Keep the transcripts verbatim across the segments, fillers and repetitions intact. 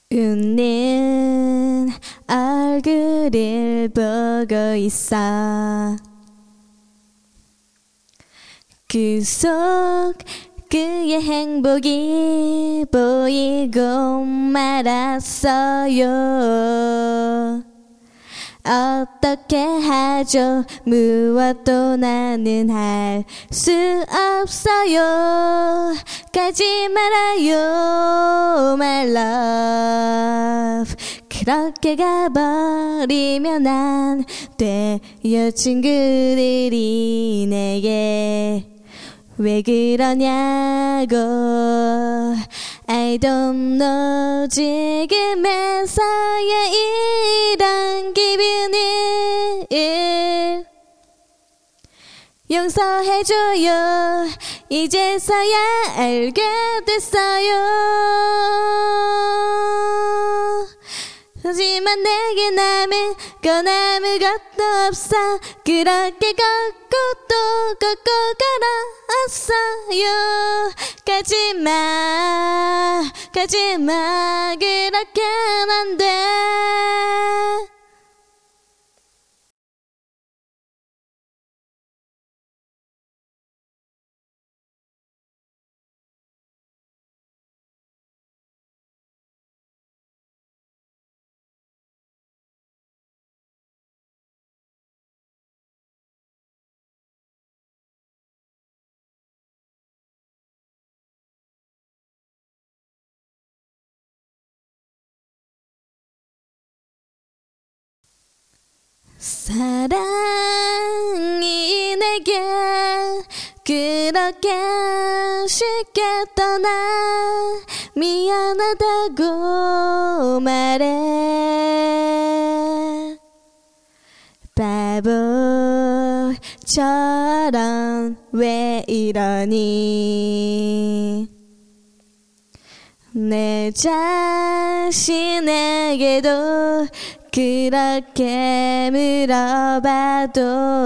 웃는 얼굴을 보고 있어. 그 속 그의 행복이 보이고 말았어요. 어떻게 하죠? 무엇도 나는 할 수 없어요. 가지 말아요, my love. 그렇게 가버리면 안 돼요. 친구들이 내게 왜 그러냐고. I don't know. 지금에서야 이런 기분을 용서해줘요. 이제서야 알게 됐어요. 하지만 내게 남은 건 아무것도 없어. 그렇게 걷고 또 걷고 걸어왔어요. 가지마 가지마 그렇게는 안 돼. 사랑이 내게 그렇게 쉽게 떠나 미안하다고 말해. 바보처럼 왜 이러니. 내 자신에게도 그렇게 물어봐도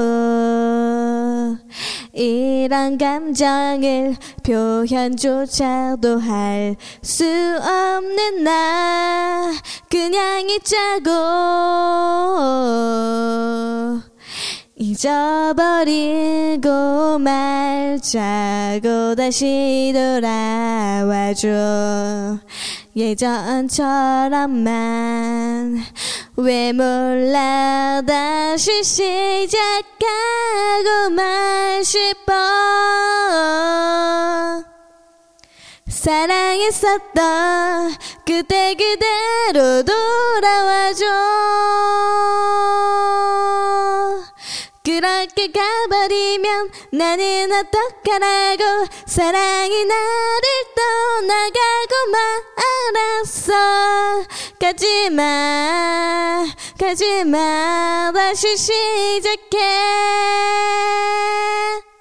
이런 감정을 표현조차도 할 수 없는 나 그냥 잊자고 잊어버리고 말자고 다시 돌아와줘. 예전처럼만 왜 몰라 다시 시작하고만 싶어. 사랑했었던 그때 그대로 돌아와줘. 그렇게 가버리면 나는 어떡하라고. 사랑이 나를 떠나가고 말았어. 가지마 가지마 다시 시작해.